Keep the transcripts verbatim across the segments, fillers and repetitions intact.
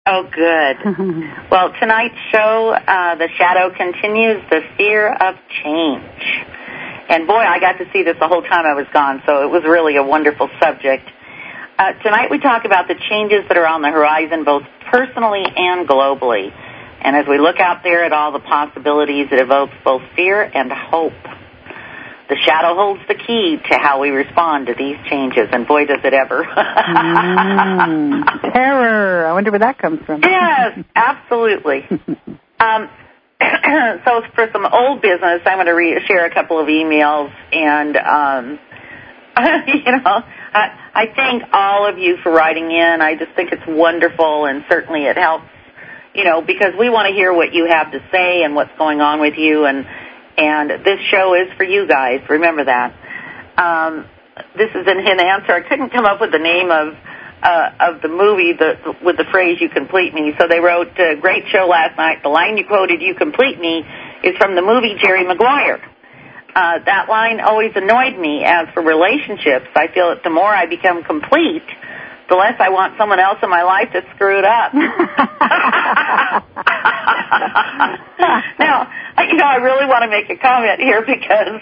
Oh, good. Well, tonight's show, uh, the shadow continues, the fear of change. And boy, I got to see this the whole time I was gone, so it was really a wonderful subject. Uh, tonight we talk about the changes that are on the horizon, both personally and globally. And as we look out there at all the possibilities, it evokes both fear and hope. The shadow holds the key to how we respond to these changes, and boy, does it ever. mm, terror. I wonder where that comes from. Yes, absolutely. um, so for some old business, I'm going to re- share a couple of emails, and, um, you know, I, I thank all of you for writing in. I just think it's wonderful, and certainly it helps, you know, because we want to hear what you have to say and what's going on with you, and And this show is for you guys. Remember that. Um, this is an answer. I couldn't come up with the name of uh, of the movie the, with the phrase, "You complete me." So they wrote, uh, great show last night. The line you quoted, "You complete me," is from the movie Jerry Maguire. Uh, that line always annoyed me. As for relationships, I feel that the more I become complete, the less I want someone else in my life to screw it up. Now, you know, I really want to make a comment here because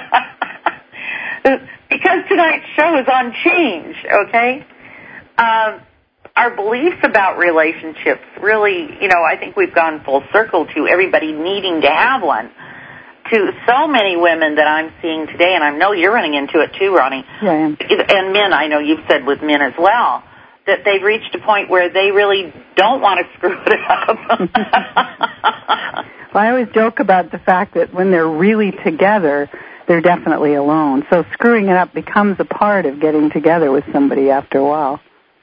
because tonight's show is on change, okay? Um, our beliefs about relationships really, you know, I think we've gone full circle to everybody needing to have one. To so many women that I'm seeing today, and I know you're running into it too, Ronnie. Yeah, I am. And men, I know you've said with men as well, that they've reached a point where they really don't want to screw it up. Well, I always joke about the fact that when they're really together, they're definitely alone. So screwing it up becomes a part of getting together with somebody after a while.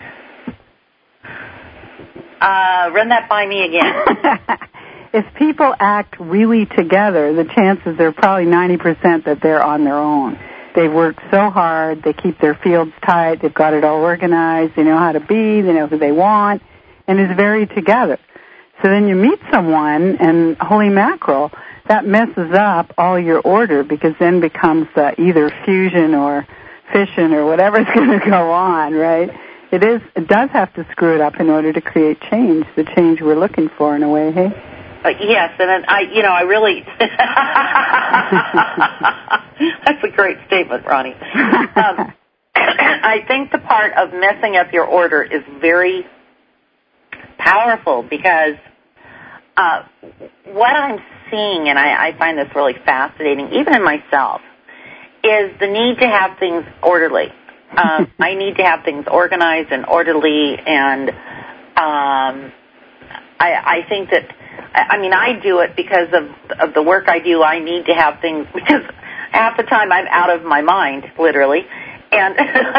Uh, run that by me again. If people act really together, the chances are probably ninety percent that they're on their own. They've worked so hard, they keep their fields tight, they've got it all organized, they know how to be, they know who they want, and it's very together. So then you meet someone, and holy mackerel, that messes up all your order, because then becomes uh, either fusion or fission or whatever's going to go on, right? It is. It does have to screw it up in order to create change, the change we're looking for in a way, hey? Uh, yes, and then I, you know, I really, that's a great statement, Ronnie. Um, I think the part of messing up your order is very powerful because uh, what I'm seeing, and I, I find this really fascinating, even in myself, is the need to have things orderly. Um, I need to have things organized and orderly, and um, I, I think that, I mean, I do it because of, of the work I do. I need to have things, because half the time I'm out of my mind, literally, and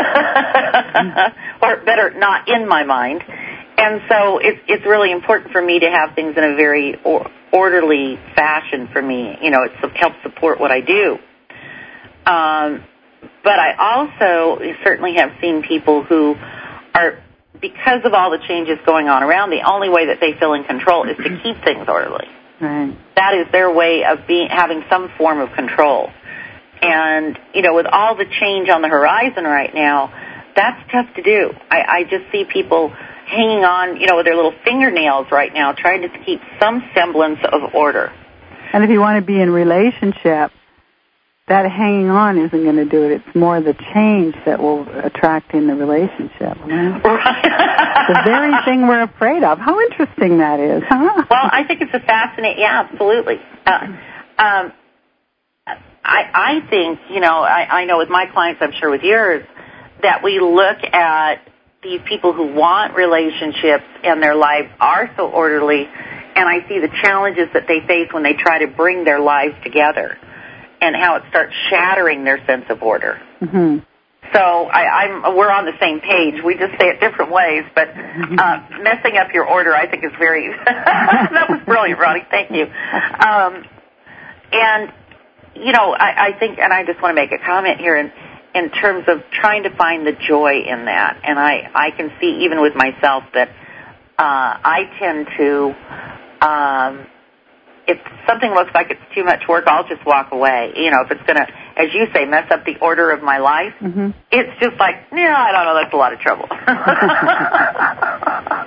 or better, not in my mind. And so it's it's really important for me to have things in a very or, orderly fashion for me. You know, it helps support what I do. Um, but I also certainly have seen people who are, because of all the changes going on around, the only way that they feel in control is to keep things orderly. Right. That is their way of being having some form of control. And, you know, with all the change on the horizon right now, that's tough to do. I, I just see people hanging on, you know, with their little fingernails right now, trying to keep some semblance of order. And if you want to be in relationship, that hanging on isn't going to do it. It's more the change that will attract in the relationship. Right? The very thing we're afraid of. How interesting that is, huh? Well, I think it's a fascinating, yeah, absolutely. Uh, um, I, I think, you know, I, I know with my clients, I'm sure with yours, that we look at these people who want relationships and their lives are so orderly, and I see the challenges that they face when they try to bring their lives together and how it starts shattering their sense of order. Mm-hmm. So I, I'm, we're on the same page. We just say it different ways, but uh, messing up your order, I think, is very, that was brilliant, Ronnie. Thank you. Um, and, you know, I, I think, and I just want to make a comment here in, in terms of trying to find the joy in that. And I, I can see even with myself that uh, I tend to, um, if something looks like it's too much work, I'll just walk away. You know, if it's going to, as you say, mess up the order of my life, mm-hmm. It's just like, yeah, I don't know, that's a lot of trouble.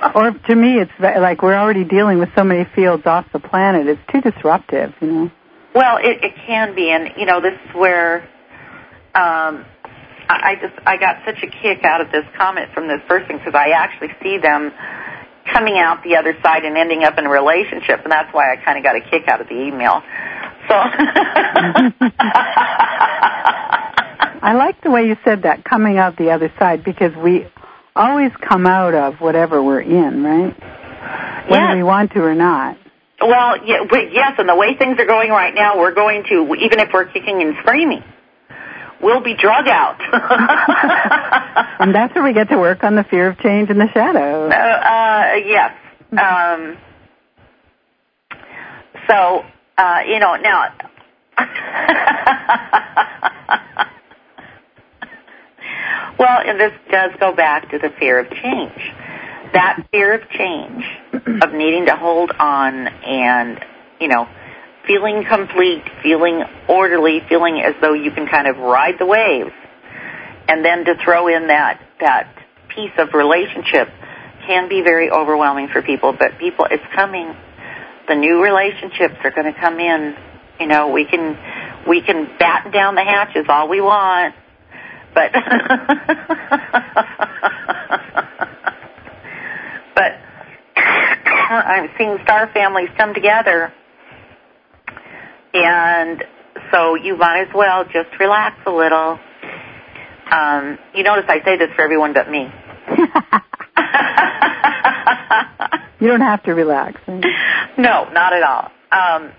Or to me, it's like we're already dealing with so many fields off the planet. It's too disruptive, you know. Well, it, it can be, and you know, this is where um, I just I got such a kick out of this comment from this person because I actually see them coming out the other side and ending up in a relationship, and that's why I kind of got a kick out of the email. So I like the way you said that, coming out the other side, because we always come out of whatever we're in, right? Whether yes. we want to or not. Well, yeah, yes, and the way things are going right now, we're going to, even if we're kicking and screaming, we'll be drug out. And that's where we get to work on the fear of change and the shadow. Uh, uh, yes. Um, so, uh, you know, now... Well, and this does go back to the fear of change. That fear of change, of needing to hold on and, you know, feeling complete, feeling orderly, feeling as though you can kind of ride the waves, and then to throw in that, that piece of relationship can be very overwhelming for people, but people, it's coming. The new relationships are going to come in. You know, we can, we can batten down the hatches all we want, but... But I'm seeing star families come together, and so you might as well just relax a little. Um, you notice I say this for everyone but me. You don't have to relax. No, not at all. Um,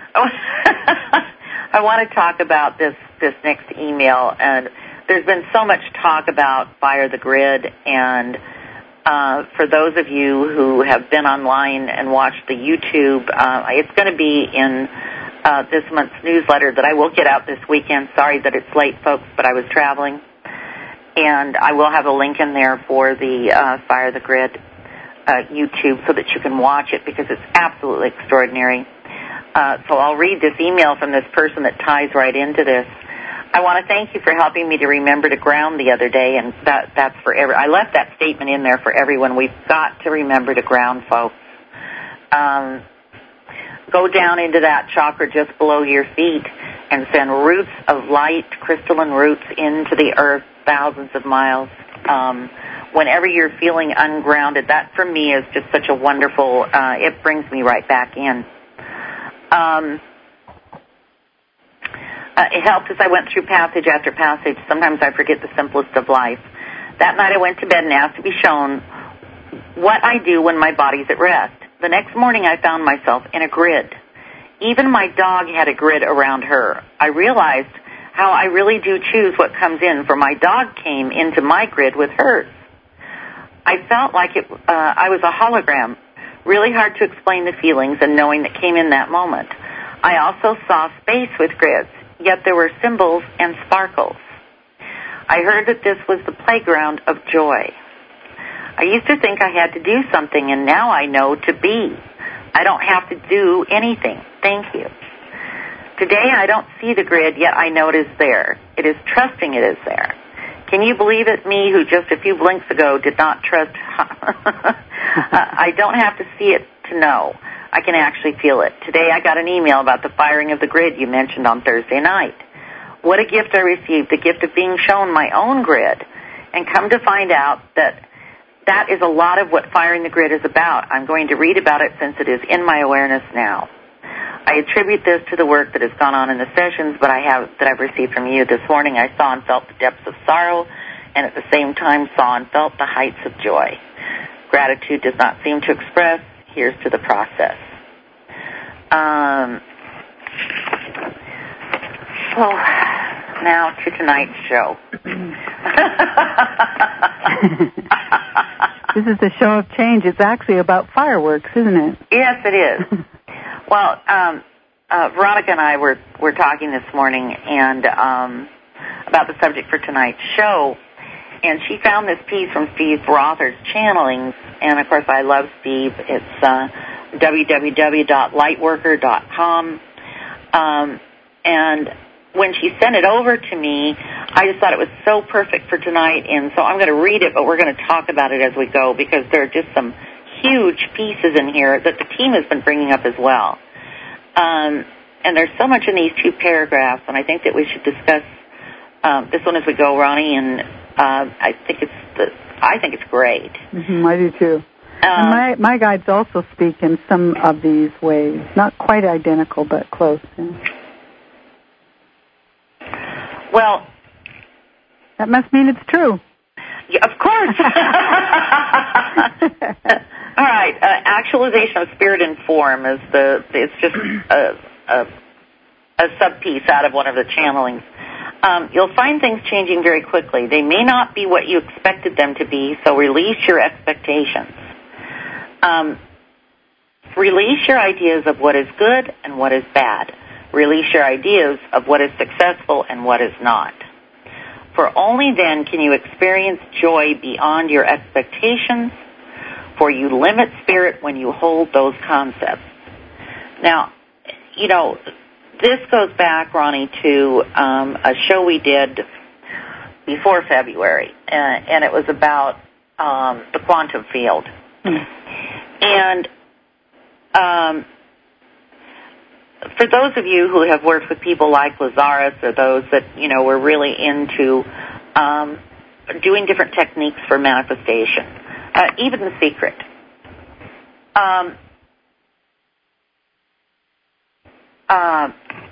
I want to talk about this, this next email, and there's been so much talk about Fire the Grid, and Uh, for those of you who have been online and watched the YouTube, uh, it's going to be in uh, this month's newsletter that I will get out this weekend. Sorry that it's late, folks, but I was traveling. And I will have a link in there for the uh, Fire the Grid uh, YouTube so that you can watch it because it's absolutely extraordinary. Uh, so I'll read this email from this person that ties right into this. I want to thank you for helping me to remember to ground the other day, and that, that's for every. I left that statement in there for everyone. We've got to remember to ground, folks. Um, go down into that chakra just below your feet and send roots of light, crystalline roots into the earth thousands of miles. Um, whenever you're feeling ungrounded, that for me is just such a wonderful, uh, it brings me right back in. Um, Uh, it helped as I went through passage after passage. Sometimes I forget the simplest of life. That night I went to bed and asked to be shown what I do when my body's at rest. The next morning I found myself in a grid. Even my dog had a grid around her. I realized how I really do choose what comes in, for my dog came into my grid with hers. I felt like it, uh, I was a hologram. Really hard to explain the feelings and knowing that came in that moment. I also saw space with grids. Yet there were symbols and sparkles. I heard that this was the playground of joy. I used to think I had to do something, and now I know to be. I don't have to do anything. Thank you. Today I don't see the grid, yet I know it is there. It is trusting it is there. Can you believe it, me, who just a few blinks ago did not trust? I don't have to see it to know. I can actually feel it. Today I got an email about the firing of the grid you mentioned on Thursday night. What a gift I received, the gift of being shown my own grid, and come to find out that that is a lot of what firing the grid is about. I'm going to read about it since it is in my awareness now. I attribute this to the work that has gone on in the sessions but I have that I've received from you. This morning I saw and felt the depths of sorrow, and at the same time saw and felt the heights of joy. Gratitude does not seem to express. Here's to the process. Um, so now to tonight's show. This is the show of change. It's actually about fireworks, isn't it? Yes, it is. Well, um, uh, Veronica and I were, were talking this morning and um, about the subject for tonight's show. And she found this piece from Steve Rother's Channelings, and of course I love Steve. It's uh, w w w dot lightworker dot com. Um, and when she sent it over to me, I just thought it was so perfect for tonight, and so I'm going to read it, but we're going to talk about it as we go because there are just some huge pieces in here that the team has been bringing up as well. Um, and there's so much in these two paragraphs, and I think that we should discuss um, this one as we go, Ronnie. And uh, I think it's the, I think it's great. Mm-hmm, I do too. Um, and my my guides also speak in some of these ways, not quite identical, but close. Yeah. Well, that must mean it's true. Yeah, of course. All right. Uh, actualization of spirit and form is the. It's just a, a, a sub piece out of one of the channelings. Um, you'll find things changing very quickly. They may not be what you expected them to be, so release your expectations. Um, release your ideas of what is good and what is bad. Release your ideas of what is successful and what is not. For only then can you experience joy beyond your expectations, for you limit spirit when you hold those concepts. Now, you know, this goes back, Ronnie, to um, a show we did before February, uh, and it was about um, the quantum field. Mm. And um, for those of you who have worked with people like Lazarus, or those that, you know, were really into um, doing different techniques for manifestation, uh, even The Secret, um, uh,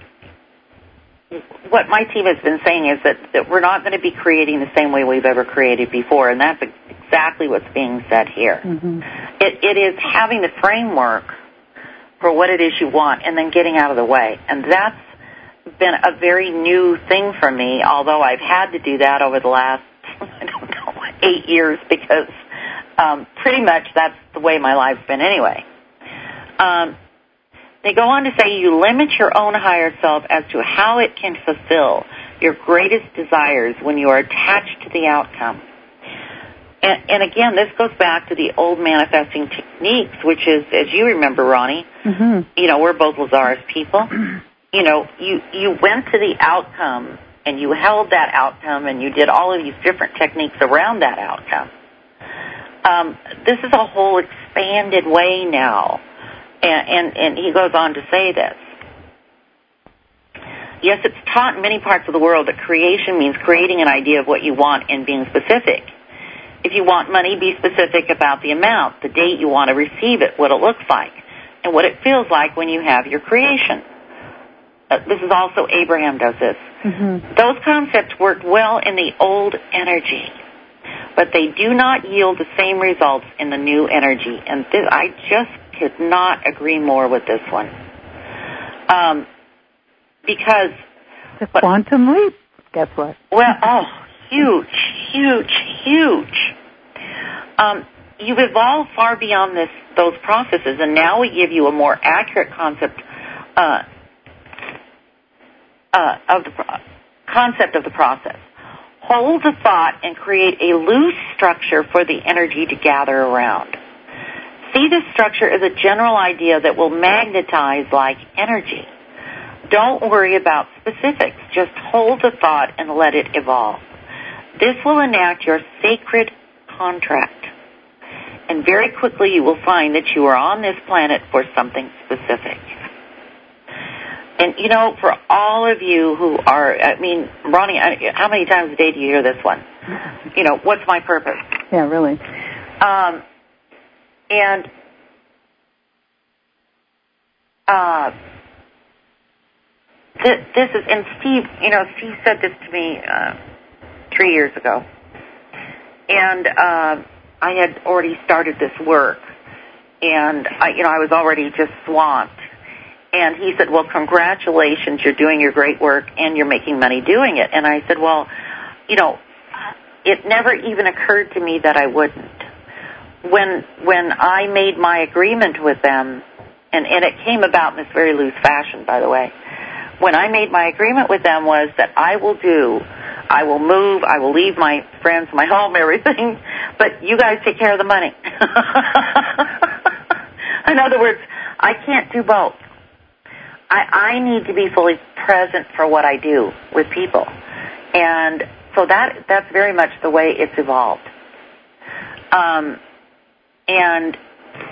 what my team has been saying is that, that we're not going to be creating the same way we've ever created before, and that's exactly what's being said here. Mm-hmm. It, it is having the framework for what it is you want and then getting out of the way. And that's been a very new thing for me, although I've had to do that over the last, I don't know, eight years because um, pretty much that's the way my life's been anyway. Um, they go on to say you limit your own higher self as to how it can fulfill your greatest desires when you are attached to the outcome. And, and again, this goes back to the old manifesting techniques, which is, as you remember, Ronnie, mm-hmm. you know, we're both Lazarus people. You know, you, you went to the outcome and you held that outcome and you did all of these different techniques around that outcome. Um, this is a whole expanded way now. And, and, and he goes on to say this. Yes, it's taught in many parts of the world that creation means creating an idea of what you want and being specific. If you want money, be specific about the amount, the date you want to receive it, what it looks like, and what it feels like when you have your creation. Uh, this is also, Abraham does this. Mm-hmm. Those concepts worked well in the old energy, but they do not yield the same results in the new energy. And this, I just could not agree more with this one. Um, because... The quantum leap, guess what? Well, oh, huge, huge, huge. Um, you've evolved far beyond this, those processes, and now we give you a more accurate concept uh, uh, of the pro- concept of the process. Hold the thought and create a loose structure for the energy to gather around. See this structure as a general idea that will magnetize like energy. Don't worry about specifics. Just hold the thought and let it evolve. This will enact your sacred contract. And very quickly you will find that you are on this planet for something specific. And, you know, for all of you who are, I mean, Ronnie, how many times a day do you hear this one? You know, what's my purpose? Yeah, really. Um, and uh, th- this is, and Steve, you know, Steve said this to me uh, three years ago. And uh, I had already started this work. And, I, you know, I was already just swamped. And he said, well, congratulations, you're doing your great work and you're making money doing it. And I said, well, you know, it never even occurred to me that I wouldn't. When when I made my agreement with them, and, and it came about in this very loose fashion, by the way, when I made my agreement with them was that I will do, I will move, I will leave my friends, my home, everything, but you guys take care of the money. In other words, I can't do both. I, I need to be fully present for what I do with people. And so that that's very much the way it's evolved. Um, and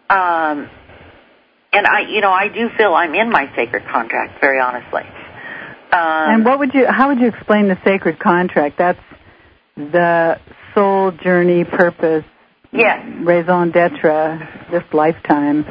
um, and I, you know, I do feel I'm in my sacred contract, very honestly. Um, and what would you, how would you explain the sacred contract? That's the soul journey purpose, yes. raison d'etre, this lifetime.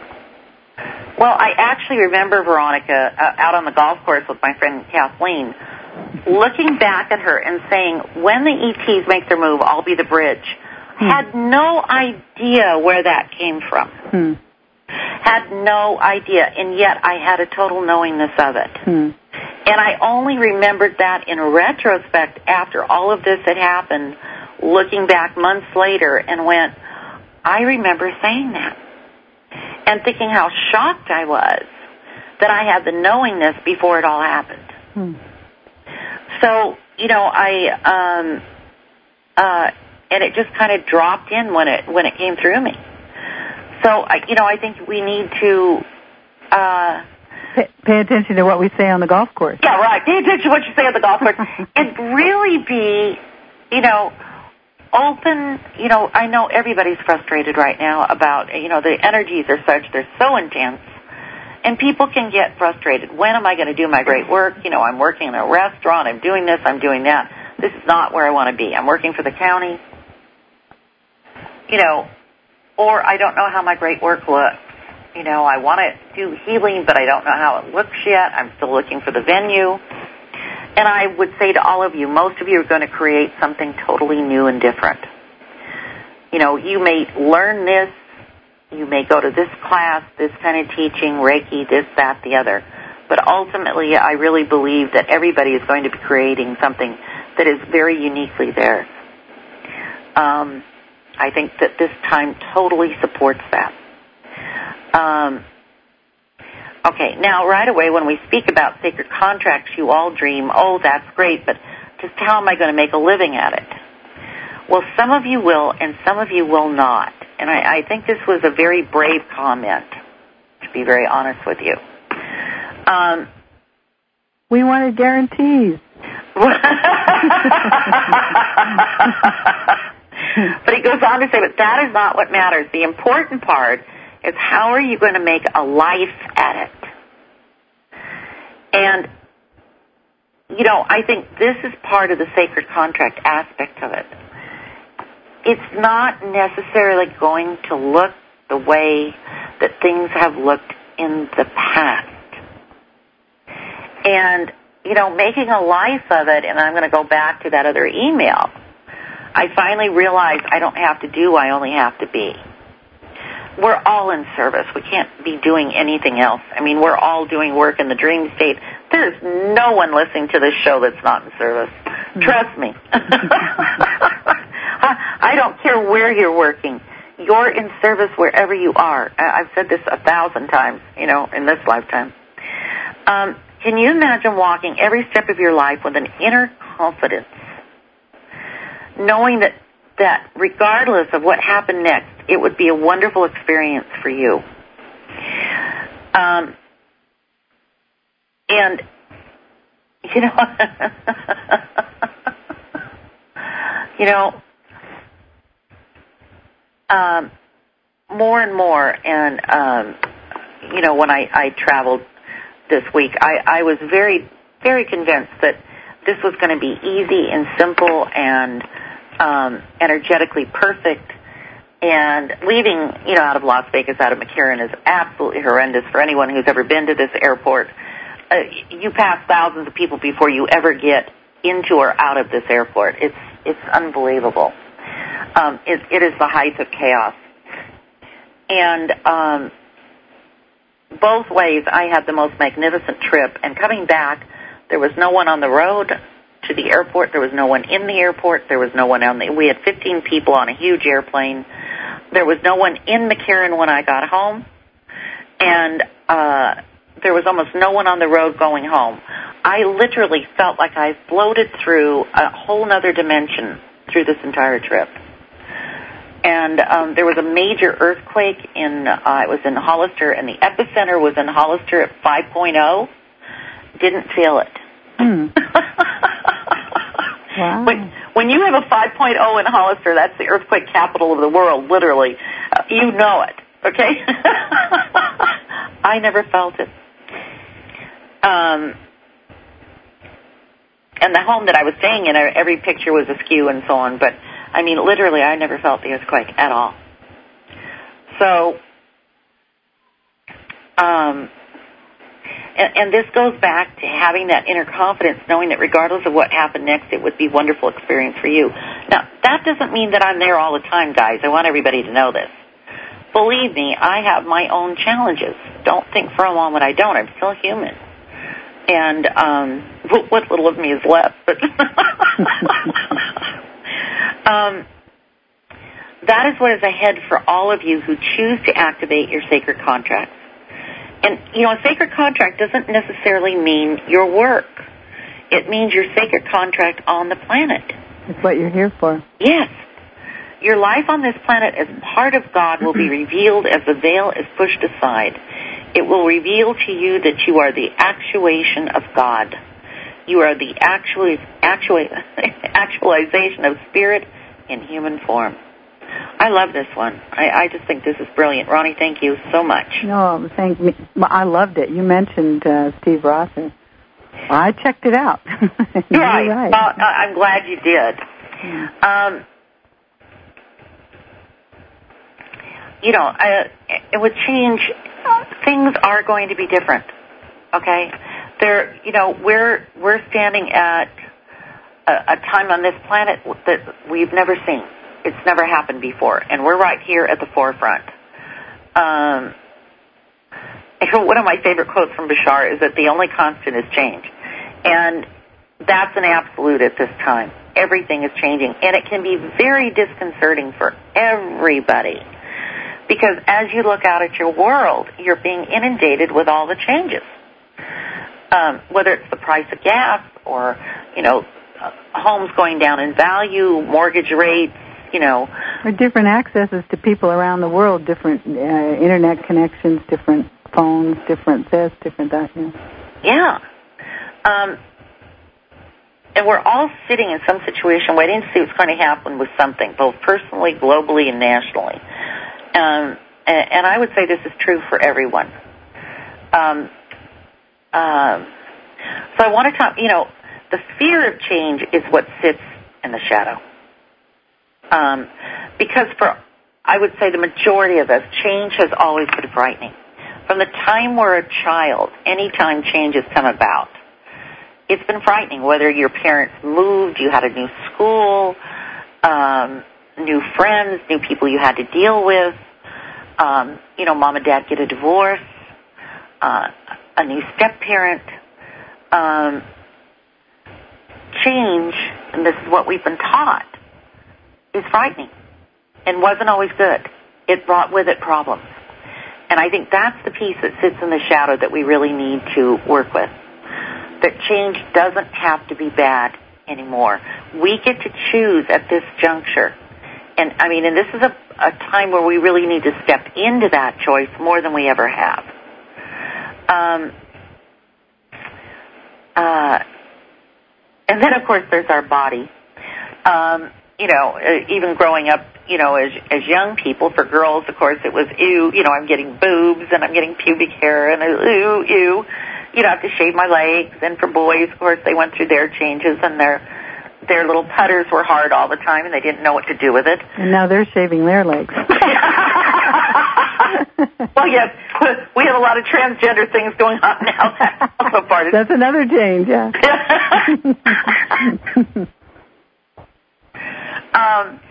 Well, I actually remember Veronica uh, out on the golf course with my friend Kathleen, looking back at her and saying, when the E Ts make their move, I'll be the bridge. Hmm. Had no idea where that came from. Hmm. Had no idea, and yet I had a total knowingness of it. Hmm. And I only remembered that in retrospect after all of this had happened, looking back months later, and went, I remember saying that. And thinking how shocked I was that I had the knowingness before it all happened. Hmm. So, you know, I, um, uh, and it just kind of dropped in when it, when it came through me. So, I, you know, I think we need to, uh, pay, pay attention to what we say on the golf course. Yeah, right. Pay attention to what you say on the golf course. And really be, you know, open. You know, I know everybody's frustrated right now about, you know, the energies are such, they're so intense. And people can get frustrated. When am I going to do my great work? You know, I'm working in a restaurant, I'm doing this, I'm doing that. This is not where I want to be. I'm working for the county. You know, or I don't know how my great work looks. You know, I want to do healing, but I don't know how it looks yet. I'm still looking for the venue. And I would say to all of you, most of you are going to create something totally new and different. You know, you may learn this. You may go to this class, this kind of teaching, Reiki, this, that, the other. But ultimately, I really believe that everybody is going to be creating something that is very uniquely theirs. Um, I think that this time totally supports that. Um, okay, now right away when we speak about sacred contracts, you all dream, oh, that's great, but just how am I going to make a living at it? Well, some of you will and some of you will not. And I, I think this was a very brave comment, to be very honest with you. Um, we wanted guarantees. But he goes on to say, but that is not what matters. The important part is how are you going to make a life at it? And, you know, I think this is part of the sacred contract aspect of it. It's not necessarily going to look the way that things have looked in the past. And, you know, making a life of it, and I'm going to go back to that other email, I finally realized I don't have to do, I only have to be. We're all in service. We can't be doing anything else. I mean, we're all doing work in the dream state. There's no one listening to this show that's not in service. Mm-hmm. Trust me. I don't care where you're working. You're in service wherever you are. I've said this a thousand times, you know, in this lifetime. Um, can you imagine walking every step of your life with an inner confidence, knowing that, that regardless of what happened next, it would be a wonderful experience for you? Um, and, you know, you know, um, more and more, and, um, you know, when I, I traveled this week, I, I was very, very convinced that this was going to be easy and simple and um, energetically perfect. And leaving, you know, out of Las Vegas, out of McCarran, is absolutely horrendous for anyone who's ever been to this airport. Uh, you pass thousands of people before you ever get into or out of this airport. It's it's unbelievable. Um, it, it is the height of chaos. And um, both ways, I had the most magnificent trip. And coming back, there was no one on the road to the airport. There was no one in the airport. There was no one on the... We had fifteen people on a huge airplane. There was no one in McCarran when I got home. And uh, there was almost no one on the road going home. I literally felt like I floated through a whole other dimension through this entire trip. And um, there was a major earthquake in, uh, it was in Hollister, and the epicenter was in Hollister at five point oh. Didn't feel it. Hmm. Wow. When, when you have a five point oh in Hollister, that's the earthquake capital of the world, literally. Uh, you know it. Okay? I never felt it. Um, and the home that I was staying in, every picture was askew and so on, but, I mean, literally, I never felt the earthquake at all. So, um, and, and this goes back to having that inner confidence, knowing that regardless of what happened next, it would be a wonderful experience for you. Now, that doesn't mean that I'm there all the time, guys. I want everybody to know this. Believe me, I have my own challenges. Don't think for a moment I don't. I'm still human. And um, what little of me is left. But um, that is what is ahead for all of you who choose to activate your sacred contracts. And, you know, a sacred contract doesn't necessarily mean your work. It means your sacred contract on the planet. It's what you're here for. Yes. Your life on this planet as part of God will be revealed as the veil is pushed aside. It will reveal to you that you are the actuation of God. You are the actual, actual, actualization of spirit in human form. I love this one. I, I just think this is brilliant. Ronnie, thank you so much. No, thank me. I loved it. You mentioned uh, Steve Rother. Well, I checked it out. You're right. right. Well, I'm glad you did. Um, you know, I, it would change. Things are going to be different. Okay, there. You know, we're we're standing at a, a time on this planet that we've never seen. It's never happened before, and we're right here at the forefront. Um, one of my favorite quotes from Bashar is that the only constant is change, and that's an absolute at this time. Everything is changing, and it can be very disconcerting for everybody. Because as you look out at your world, you're being inundated with all the changes. Um, whether it's the price of gas or, you know, uh, homes going down in value, mortgage rates, you know. Or different accesses to people around the world, different uh, internet connections, different phones, different this, different that. You know. Yeah. Um, and we're all sitting in some situation waiting to see what's going to happen with something, both personally, globally, and nationally. Um, and, and I would say this is true for everyone. Um, um, so I want to talk, you know, the fear of change is what sits in the shadow. Um, because for, I would say the majority of us, change has always been frightening. From the time we're a child, any time change has come about, it's been frightening, whether your parents moved, you had a new school, um, new friends, new people you had to deal with, um, you know, mom and dad get a divorce, uh, a new step-parent. Um, change, and this is what we've been taught, is frightening and wasn't always good. It brought with it problems. And I think that's the piece that sits in the shadow that we really need to work with. That change doesn't have to be bad anymore. We get to choose at this juncture. And, I mean, and this is a, a time where we really need to step into that choice more than we ever have. Um, uh, and then, of course, there's our body. Um, you know, even growing up, you know, as as young people, for girls, of course, it was, ew, you know, I'm getting boobs and I'm getting pubic hair and ew, ew, you know, I have to shave my legs. And for boys, of course, they went through their changes and their their little putters were hard all the time and they didn't know what to do with it. And now they're shaving their legs. Well, yes, we have a lot of transgender things going on now. That's also part of it. That's another change, yeah. um,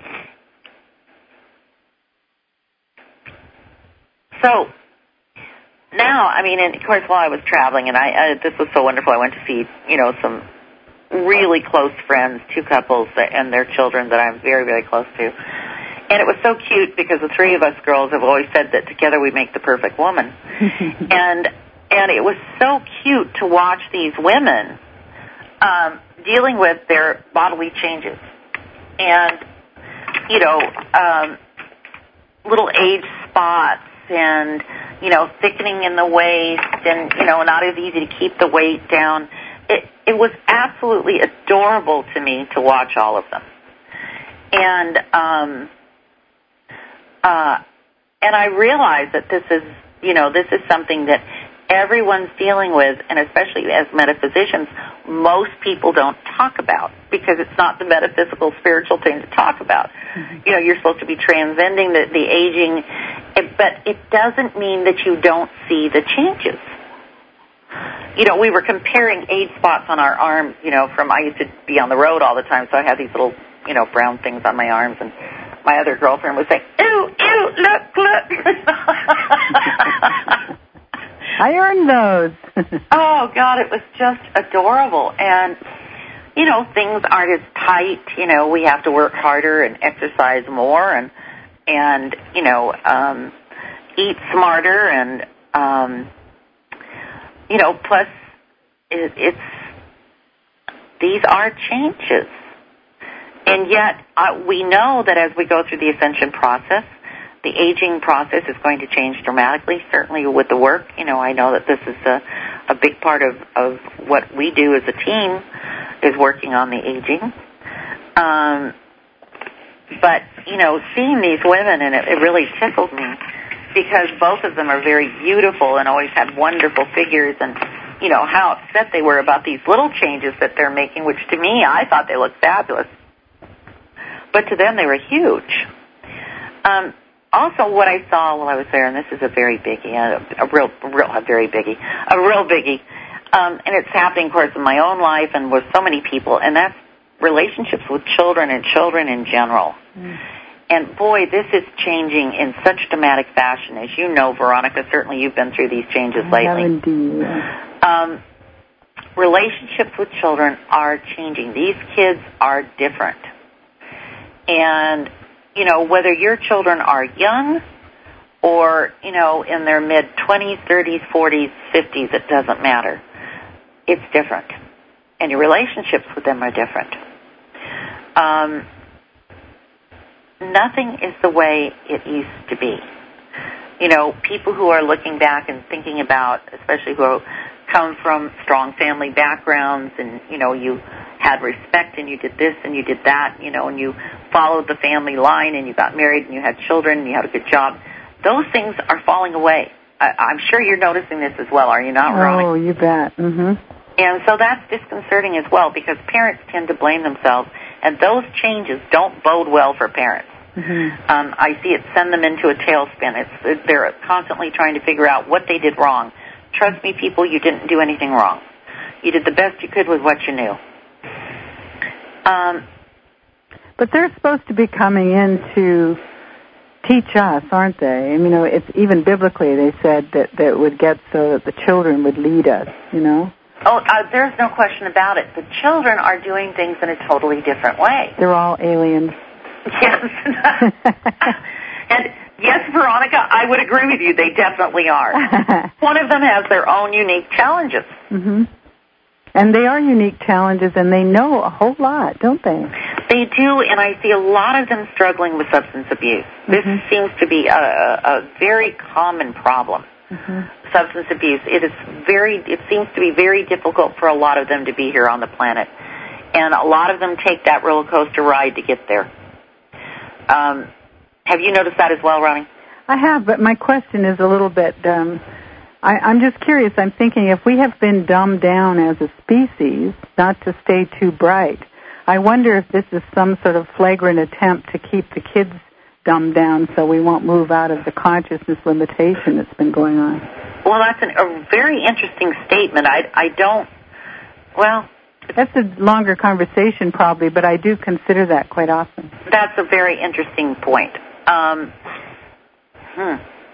so now, I mean, and of course, while I was traveling, and I, I this was so wonderful. I went to see, you know, some really close friends, two couples that, and their children that I'm very, very close to. And it was so cute because the three of us girls have always said that together we make the perfect woman. and and it was so cute to watch these women um, dealing with their bodily changes. And, you know, um, little age spots and, you know, thickening in the waist and, you know, not as easy to keep the weight down. It, it was absolutely adorable to me to watch all of them. And, um, uh, and I realize that this is, you know, this is something that everyone's dealing with, and especially as metaphysicians, most people don't talk about because it's not the metaphysical, spiritual thing to talk about. Mm-hmm. You know, you're supposed to be transcending the, the aging, but it doesn't mean that you don't see the changes. You know, we were comparing age spots on our arms, you know, from, I used to be on the road all the time, so I had these little, you know, brown things on my arms, and my other girlfriend would say, ew, ew, look, look. I earned those. Oh, God, it was just adorable. And, you know, things aren't as tight. You know, we have to work harder and exercise more and, and you know, um, eat smarter. And, um, you know, plus it, it's, these are changes. And yet uh, we know that as we go through the ascension process, the aging process is going to change dramatically, certainly with the work. You know, I know that this is a, a big part of, of what we do as a team is working on the aging. Um, but, you know, seeing these women, and it, it really tickled me because both of them are very beautiful and always had wonderful figures, and, you know, how upset they were about these little changes that they're making, which to me, I thought they looked fabulous. But to them, they were huge. Um, Also, what I saw while I was there, and this is a very biggie, a, a real, real, a very biggie, a real biggie, um, and it's happening, of course, in my own life and with so many people, and that's relationships with children and children in general. Mm. And, boy, this is changing in such dramatic fashion. As you know, Veronica, certainly you've been through these changes I lately. have indeed. Um, relationships with children are changing. These kids are different. And you know, whether your children are young or, you know, in their mid-twenties, thirties, forties, fifties, it doesn't matter. It's different. And your relationships with them are different. Um, nothing is the way it used to be. You know, people who are looking back and thinking about, especially who come from strong family backgrounds and, you know, you had respect and you did this and you did that, you know, and you followed the family line and you got married and you had children and you had a good job. Those things are falling away. I, I'm sure you're noticing this as well, are you not, Veronica? Oh, you bet. Mm-hmm. And so that's disconcerting as well because parents tend to blame themselves, and those changes don't bode well for parents. Mm-hmm. Um, I see it send them into a tailspin. It's, they're constantly trying to figure out what they did wrong. Trust me, people, you didn't do anything wrong. You did the best you could with what you knew. Um, but they're supposed to be coming in to teach us, aren't they? I mean, you know, it's even biblically they said that, that it would get so that the children would lead us, you know? Oh, uh, there's no question about it. The children are doing things in a totally different way. They're all aliens. Yes. And yes, Veronica, I would agree with you. They definitely are. One of them has their own unique challenges. Mm-hmm. And they are unique challenges, and they know a whole lot, don't they? They do, and I see a lot of them struggling with substance abuse. Mm-hmm. This seems to be a, a very common problem. Mm-hmm. Substance abuse. It is very. It seems to be very difficult for a lot of them to be here on the planet, and a lot of them take that roller coaster ride to get there. Um, have you noticed that as well, Ronnie? I have, but my question is a little bit. Um, I, I'm just curious. I'm thinking if we have been dumbed down as a species, not to stay too bright, I wonder if this is some sort of flagrant attempt to keep the kids dumbed down so we won't move out of the consciousness limitation that's been going on. Well, that's an, a very interesting statement. I, I don't, well... That's a longer conversation probably, but I do consider that quite often. That's a very interesting point. Um, hmm.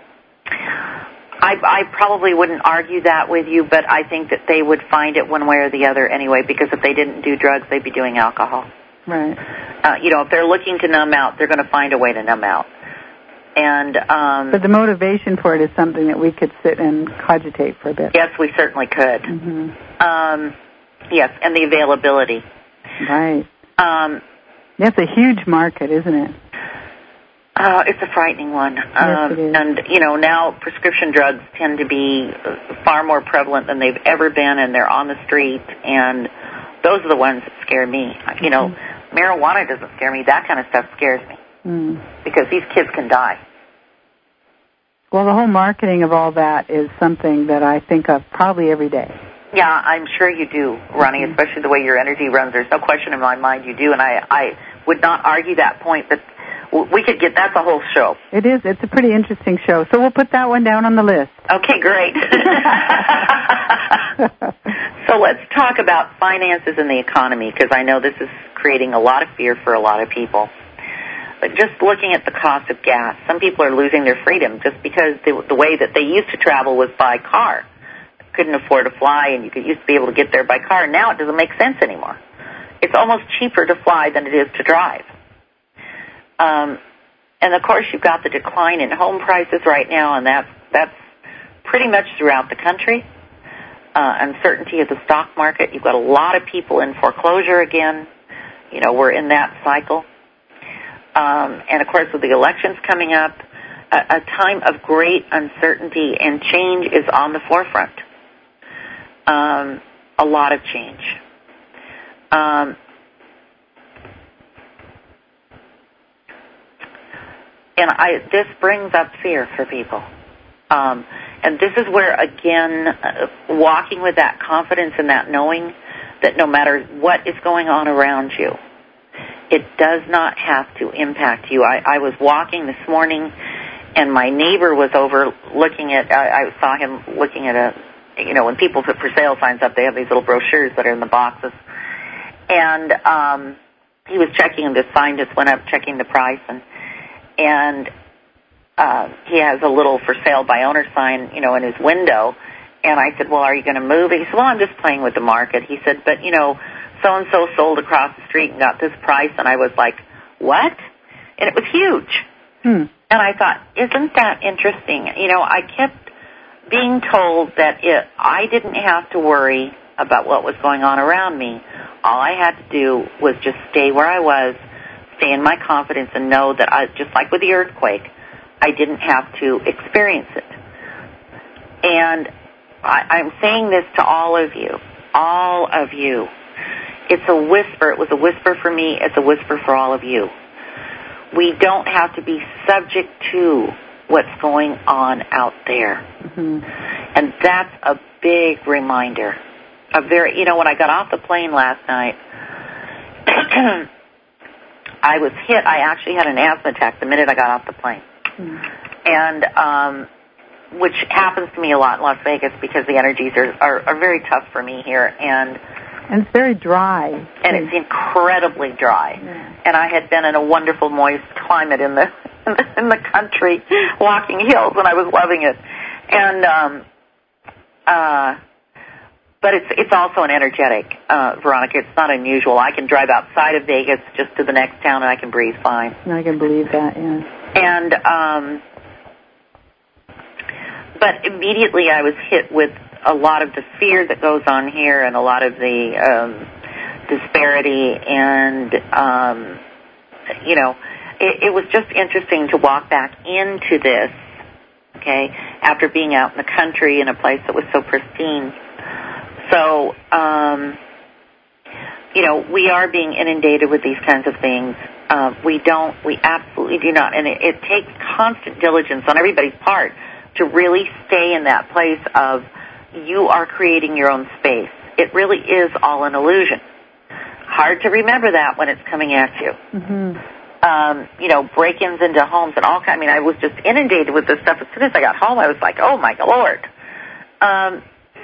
I, I probably wouldn't argue that with you, but I think that they would find it one way or the other anyway, because if they didn't do drugs, they'd be doing alcohol. Right. Uh, you know, if they're looking to numb out, they're going to find a way to numb out. And um, but the motivation for it is something that we could sit and cogitate for a bit. Yes, we certainly could. Mm-hmm. Um, yes, and the availability. Right. Um, That's a huge market, isn't it? Uh, it's a frightening one. Yes, um, it is. And, you know, now prescription drugs tend to be far more prevalent than they've ever been, and they're on the street, and those are the ones that scare me. You know, mm-hmm. marijuana doesn't scare me. That kind of stuff scares me. Mm. Because these kids can die. Well, the whole marketing of all that is something that I think of probably every day. Yeah, I'm sure you do, Ronnie, mm-hmm. especially the way your energy runs. There's no question in my mind you do, and I, I would not argue that point, but we could get, that's a whole show. It is. It's a pretty interesting show, so we'll put that one down on the list. Okay, great. So let's talk about finances and the economy, because I know this is creating a lot of fear for a lot of people. But just looking at the cost of gas, some people are losing their freedom just because the, the way that they used to travel was by car. Couldn't afford to fly, and you could used to be able to get there by car. Now it doesn't make sense anymore. It's almost cheaper to fly than it is to drive. Um, and, of course, you've got the decline in home prices right now, and that's, that's pretty much throughout the country. Uh, uncertainty of the stock market. You've got a lot of people in foreclosure again. You know, we're in that cycle. Um, and, of course, with the elections coming up, a, a time of great uncertainty and change is on the forefront. Um, a lot of change. Um, and I, this brings up fear for people. Um, and this is where, again, uh, walking with that confidence and that knowing that no matter what is going on around you, it does not have to impact you. I, I was walking this morning, and my neighbor was over looking at, I, I saw him looking at a, you know, when people put for sale signs up, they have these little brochures that are in the boxes. And um, he was checking, the sign just went up, checking the price, and and uh, he has a little for sale by owner sign, you know, in his window. And I said, well, are you going to move? He said, well, I'm just playing with the market. He said, but, you know, so-and-so sold across the street and got this price. And I was like, what? And it was huge. Hmm. And I thought, isn't that interesting? You know, I kept being told that it, I didn't have to worry about what was going on around me. All I had to do was just stay where I was, stay in my confidence, and know that I, just like with the earthquake, I didn't have to experience it. And I, I'm saying this to all of you, all of you. It's a whisper. It was a whisper for me. It's a whisper for all of you. We don't have to be subject to what's going on out there. Mm-hmm. And that's a big reminder. A very, you know, when I got off the plane last night, I was hit. I actually had an asthma attack the minute I got off the plane. Mm-hmm. And, um, which happens to me a lot in Las Vegas because the energies are, are, are very tough for me here. And And it's very dry. And it's incredibly dry. Yeah. And I had been in a wonderful, moist climate in the in the country, walking hills, and I was loving it. And um, uh, but it's it's also an energetic, uh, Veronica. It's not unusual. I can drive outside of Vegas just to the next town, and I can breathe fine. I can believe that. Yeah. And um, but immediately I was hit with a lot of the fear that goes on here and a lot of the um, disparity and, um, you know, it, it was just interesting to walk back into this, okay, after being out in the country in a place that was so pristine. So, um, you know, we are being inundated with these kinds of things. Uh, we don't, we absolutely do not, and it, it takes constant diligence on everybody's part to really stay in that place of you are creating your own space. It really is all an illusion. Hard to remember that when it's coming at you. Mm-hmm. Um, you know, break-ins into homes and all kinds. I mean, I was just inundated with this stuff. As soon as I got home, I was like, oh, my Lord. Um,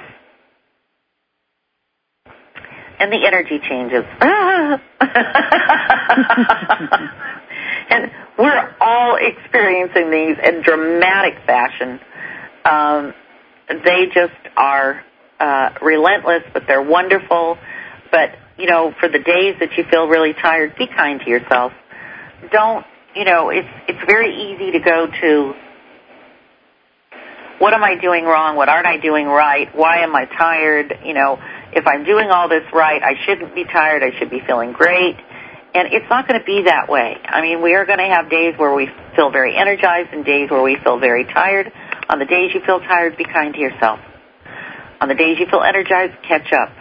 and the energy changes. And we're all experiencing these in dramatic fashion. Um, they just are uh, relentless, but they're wonderful. But, you know, for the days that you feel really tired, be kind to yourself. Don't, you know, it's it's very easy to go to, what am I doing wrong? What aren't I doing right? Why am I tired? You know, if I'm doing all this right, I shouldn't be tired. I should be feeling great. And it's not going to be that way. I mean, we are going to have days where we feel very energized and days where we feel very tired. On the days you feel tired, be kind to yourself. On the days you feel energized, catch up.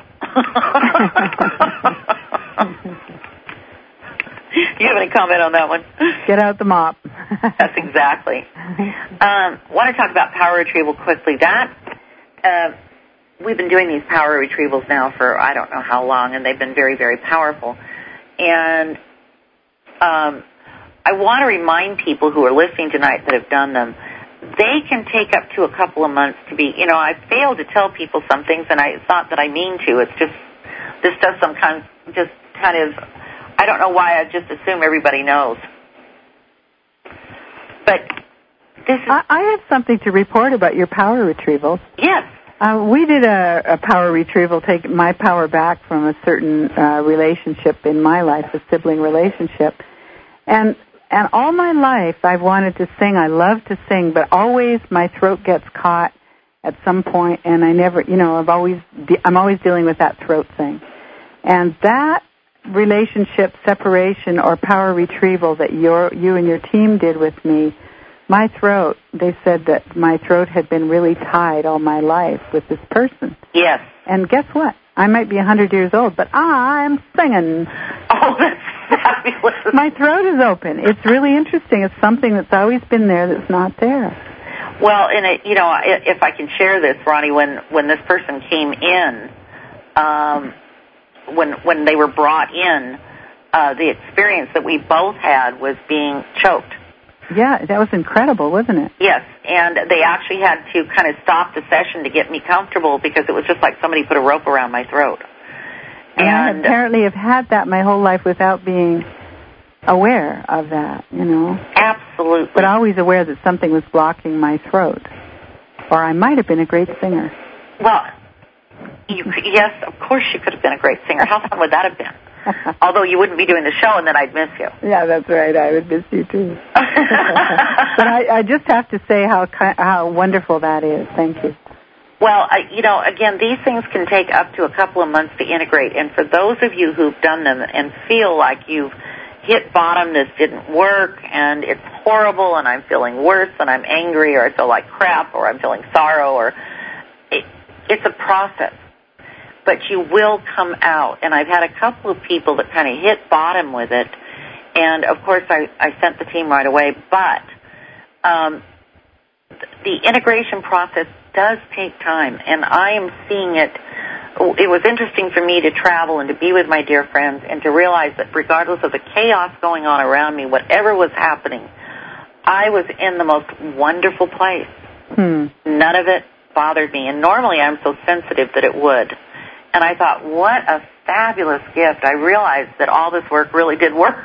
Do you have any comment on that one? Get out the mop. That's exactly. Um, want to talk about power retrieval quickly. That uh, we've been doing these power retrievals now for I don't know how long, and they've been very, very powerful. And um, I want to remind people who are listening tonight that have done them, they can take up to a couple of months to be, you know, I failed to tell people some things, and I thought that I mean to. It's just, this does sometimes just kind of, I don't know why I just assume everybody knows. But this is... I, I have something to report about your power retrievals. Yes. Uh, we did a, a power retrieval, take my power back from a certain uh, relationship in my life, a sibling relationship. And and all my life I've wanted to sing. I love to sing, but always my throat gets caught at some point, and I never, you know, I've always de- I'm always dealing with that throat thing. And that relationship separation or power retrieval that your you and your team did with me, my throat, they said that my throat had been really tied all my life with this person. Yes. And guess what? I might be one hundred years old, but I'm singing. Oh, that's fabulous. My throat is open. It's really interesting. It's something that's always been there that's not there. Well, and it, you know, if I can share this, Ronnie, when, when this person came in, um, when when they were brought in, uh, the experience that we both had was being choked. Yeah, that was incredible, wasn't it? Yes, and they actually had to kind of stop the session to get me comfortable because it was just like somebody put a rope around my throat. And, and I apparently have had that my whole life without being aware of that, you know. Absolutely. But always aware that something was blocking my throat. Or I might have been a great singer. Well, you, yes, of course you could have been a great singer. How fun would that have been? Although you wouldn't be doing the show, and then I'd miss you. Yeah, that's right. I would miss you, too. But I, I just have to say how how wonderful that is. Thank you. Well, I, you know, again, these things can take up to a couple of months to integrate. And for those of you who've done them and feel like you've hit bottom, this didn't work, and it's horrible, and I'm feeling worse, and I'm angry, or I feel like crap, or I'm feeling sorrow, or it, it's a process. But you will come out. And I've had a couple of people that kind of hit bottom with it. And, of course, I, I sent the team right away. But um, the integration process does take time. And I am seeing it. It was interesting for me to travel and to be with my dear friends and to realize that regardless of the chaos going on around me, whatever was happening, I was in the most wonderful place. Hmm. None of it bothered me. And normally I'm so sensitive that it would. And I thought, what a fabulous gift. I realized that all this work really did work.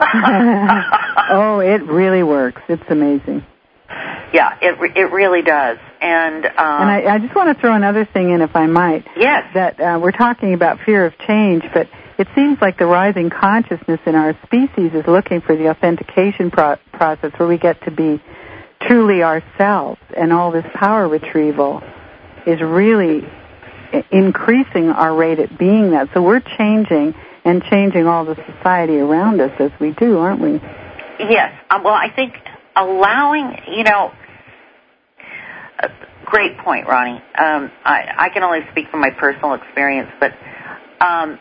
Oh, it really works. It's amazing. Yeah, it it really does. And um, and I, I just want to throw another thing in, if I might. Yes. That uh, we're talking about fear of change, but it seems like the rising consciousness in our species is looking for the authentication pro- process where we get to be truly ourselves. And all this power retrieval is really increasing our rate at being that. So we're changing and changing all the society around us as we do, aren't we? Yes. Um, well, I think allowing, you know, uh, great point, Ronnie. Um, I, I can only speak from my personal experience, but um,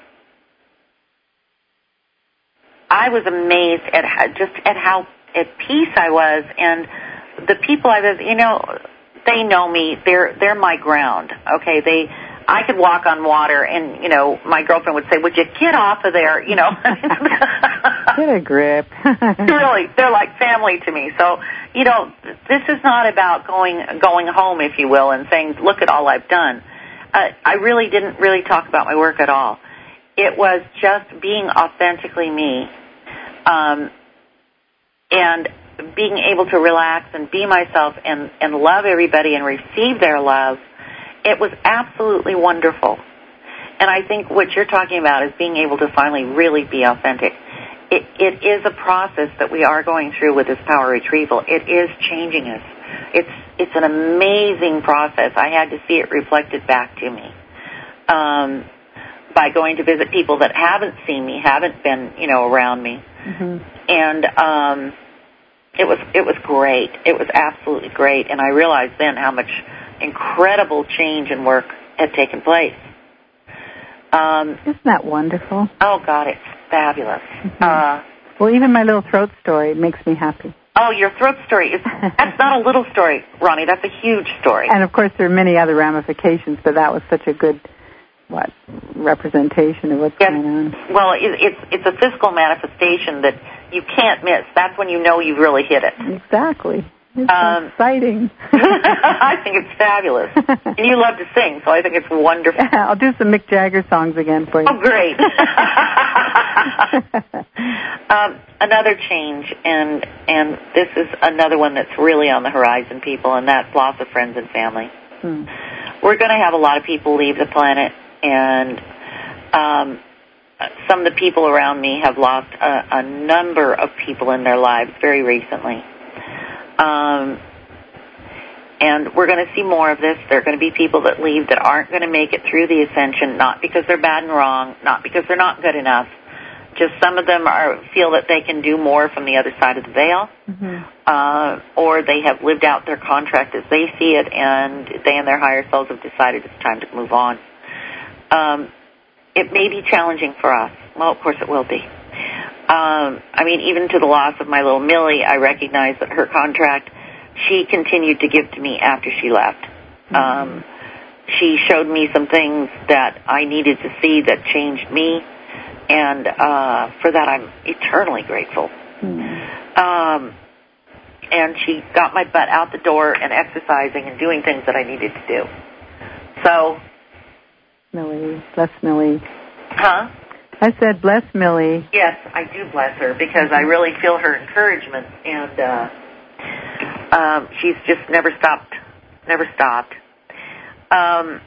I was amazed at how, just at how at peace I was, and the people I was, you know, they know me. They're they're my ground. Okay, they. I could walk on water, and, you know, my girlfriend would say, would you get off of there, you know. Get a grip. Really, they're like family to me. So, you know, this is not about going going home, if you will, and saying, look at all I've done. Uh, I really didn't really talk about my work at all. It was just being authentically me um, and being able to relax and be myself and, and love everybody and receive their love. It was absolutely wonderful. And I think what you're talking about is being able to finally really be authentic. It, it is a process that we are going through with this power retrieval. It is changing us. It's it's an amazing process. I had to see it reflected back to me um, by going to visit people that haven't seen me, haven't been, you know, around me. Mm-hmm. And um, it was it was great. It was absolutely great. And I realized then how much incredible change and work had taken place. Um, Isn't that wonderful? Oh, God, it's fabulous. Mm-hmm. Uh, well, even my little throat story makes me happy. Oh, your throat story is, that's not a little story, Ronnie. That's a huge story. And, of course, there are many other ramifications, but that was such a good, what, representation of what's yes. going on. Well, it, it's it's a physical manifestation that you can't miss. That's when you know you've really hit it. Exactly. It's um, exciting. I think it's fabulous. And you love to sing, so I think it's wonderful. I'll do some Mick Jagger songs again for you. Oh, great. um, another change, and and this is another one that's really on the horizon, people, and that's loss of friends and family. Hmm. We're going to have a lot of people leave the planet, and um, some of the people around me have lost a, a number of people in their lives very recently. Um, and we're going to see more of this. There are going to be people that leave that aren't going to make it through the ascension, not because they're bad and wrong, not because they're not good enough. Just some of them are feel that they can do more from the other side of the veil, mm-hmm. uh, or they have lived out their contract as they see it, and they and their higher selves have decided it's time to move on. Um, it may be challenging for us. Well, of course it will be. Um, I mean, even to the loss of my little Millie, I recognize that her contract, she continued to give to me after she left. Mm-hmm. Um, she showed me some things that I needed to see that changed me, and uh, for that I'm eternally grateful. Mm-hmm. Um, and she got my butt out the door and exercising and doing things that I needed to do. So... Millie, bless Millie. Huh? I said, bless Millie. Yes, I do bless her because I really feel her encouragement, and uh, um, she's just never stopped, never stopped. Um,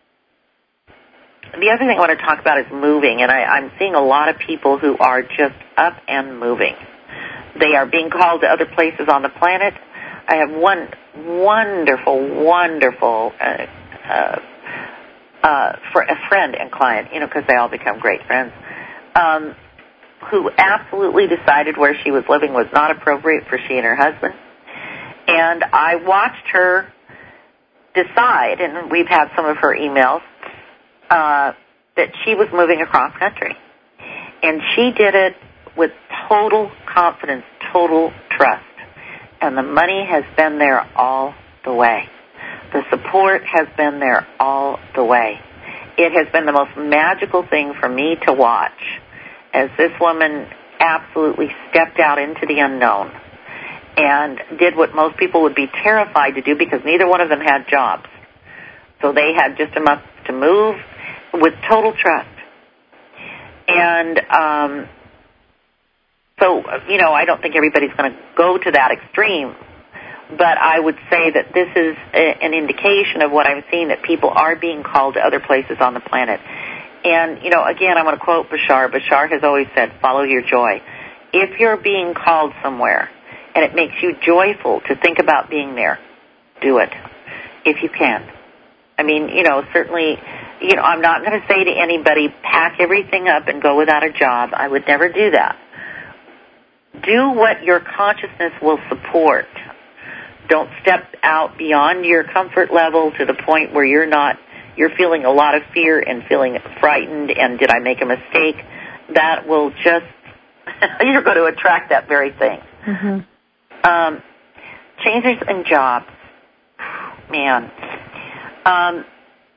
the other thing I want to talk about is moving, and I, I'm seeing a lot of people who are just up and moving. They are being called to other places on the planet. I have one wonderful, wonderful uh, uh, uh, for a friend and client, you know, because they all become great friends, um, who absolutely decided where she was living was not appropriate for she and her husband. And I watched her decide, and we've had some of her emails, uh, that she was moving across country. And she did it with total confidence, total trust. And the money has been there all the way. The support has been there all the way. It has been the most magical thing for me to watch as this woman absolutely stepped out into the unknown and did what most people would be terrified to do because neither one of them had jobs. So they had just enough to move with total trust. And um, so, you know, I don't think everybody's going to go to that extreme, but I would say that this is a, an indication of what I'm seeing, that people are being called to other places on the planet. And, you know, again, I'm going to quote Bashar. Bashar has always said, follow your joy. If you're being called somewhere and it makes you joyful to think about being there, do it, if you can. I mean, you know, certainly, you know, I'm not going to say to anybody, pack everything up and go without a job. I would never do that. Do what your consciousness will support. Don't step out beyond your comfort level to the point where you're not, you're feeling a lot of fear and feeling frightened and did I make a mistake? That will just, you're going to attract that very thing. Mm-hmm. Um, changes in jobs. Man. Um,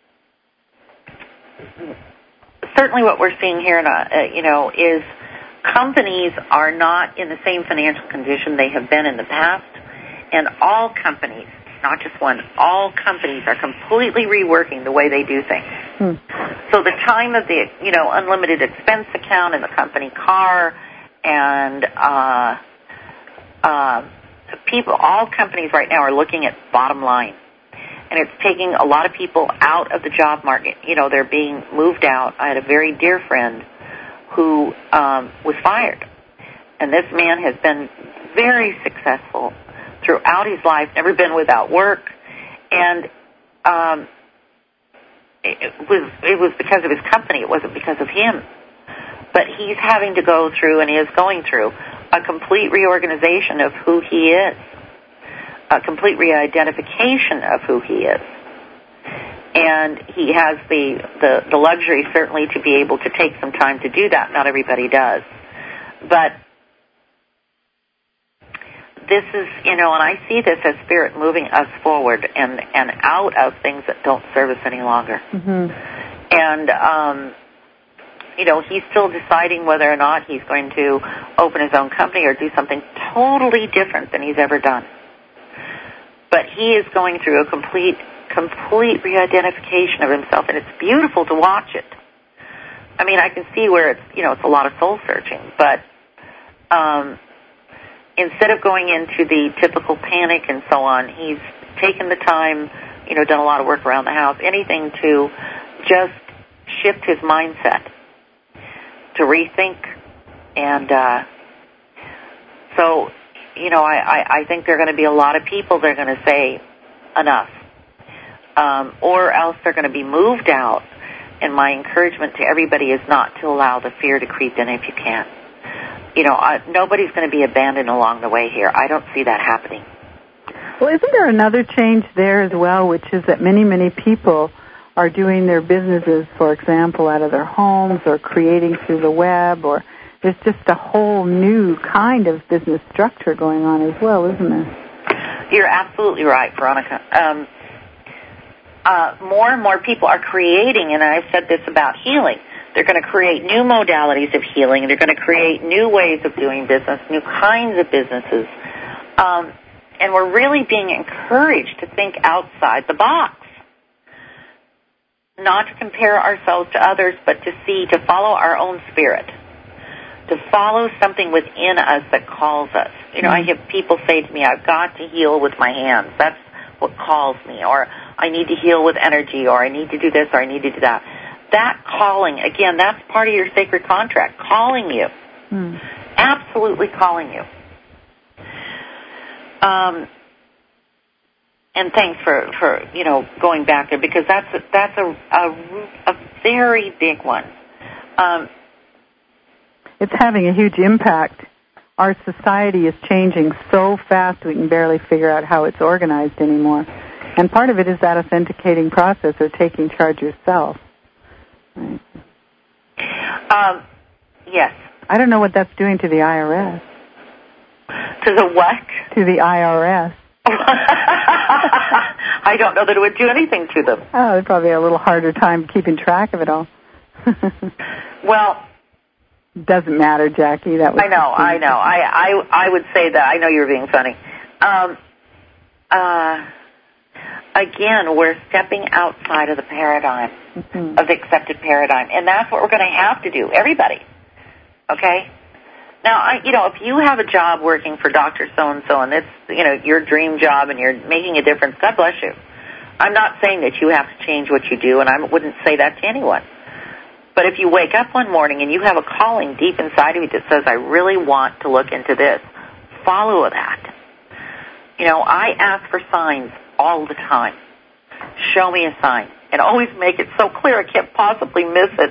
certainly what we're seeing here, uh, you know, is companies are not in the same financial condition they have been in the past. And all companies, not just one, all companies are completely reworking the way they do things. Hmm. So the time of the, you know, unlimited expense account and the company car and uh, uh, people, all companies right now are looking at bottom line. And it's taking a lot of people out of the job market. You know, they're being moved out. I had a very dear friend who um, was fired. And this man has been very successful throughout his life, never been without work, and um, it was it was because of his company. It wasn't because of him. But he's having to go through, and he is going through, a complete reorganization of who he is, a complete re-identification of who he is. And he has the, the, the luxury, certainly, to be able to take some time to do that. Not everybody does. But this is, you know, and I see this as Spirit moving us forward and, and out of things that don't serve us any longer. Mm-hmm. And, um, you know, he's still deciding whether or not he's going to open his own company or do something totally different than he's ever done. But he is going through a complete, complete re-identification of himself, and it's beautiful to watch it. I mean, I can see where it's, you know, it's a lot of soul searching, but um, instead of going into the typical panic and so on, he's taken the time, you know, done a lot of work around the house, anything to just shift his mindset, to rethink. And uh, so, you know, I, I, I think there are going to be a lot of people that are going to say enough, um, or else they're going to be moved out. And my encouragement to everybody is not to allow the fear to creep in if you can. You know, uh, nobody's going to be abandoned along the way here. I don't see that happening. Well, isn't there another change there as well, which is that many, many people are doing their businesses, for example, out of their homes or creating through the web, or there's just a whole new kind of business structure going on as well, isn't there? You're absolutely right, Veronica. Um, uh, more and more people are creating, and I've said this about healing, they're going to create new modalities of healing, and they're going to create new ways of doing business, new kinds of businesses. Um, and we're really being encouraged to think outside the box. Not to compare ourselves to others, but to see, to follow our own spirit, to follow something within us that calls us. You know, mm-hmm. I have people say to me, I've got to heal with my hands. That's what calls me. Or I need to heal with energy, or I need to do this, or I need to do that. That calling, again, that's part of your sacred contract, calling you. Mm. Absolutely calling you. Um, and thanks for, for, you know, going back there, because that's a, that's a, a, a very big one. Um, it's having a huge impact. Our society is changing so fast we can barely figure out how it's organized anymore. And part of it is that authenticating process, or taking charge yourself. Right. Um, yes. I don't know what that's doing to the I R S. To the what? To the I R S. I don't know that it would do anything to them. Oh, they'd probably have a little harder time keeping track of it all. Well, doesn't matter, Jackie. That was I know, I know. I, I, I would say that. I know you were being funny. Um, uh, again, we're stepping outside of the paradigm, mm-hmm. of the accepted paradigm, and that's what we're going to have to do. Everybody, okay? Now, I, you know, if you have a job working for Doctor So-and-so, and it's, you know, your dream job and you're making a difference, God bless you. I'm not saying that you have to change what you do, and I wouldn't say that to anyone. But if you wake up one morning and you have a calling deep inside of you that says, I really want to look into this, follow that. You know, I ask for signs all the time. Show me a sign. And always make it so clear I can't possibly miss it.